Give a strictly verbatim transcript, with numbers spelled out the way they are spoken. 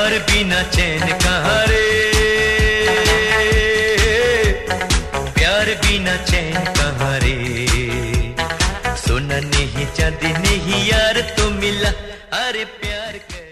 प्यार बिना चैन कहाँ रे, प्यार बिना चैन कहाँ रे। सोना नहीं चांदी नहीं यार तो मिला, अरे प्यार कर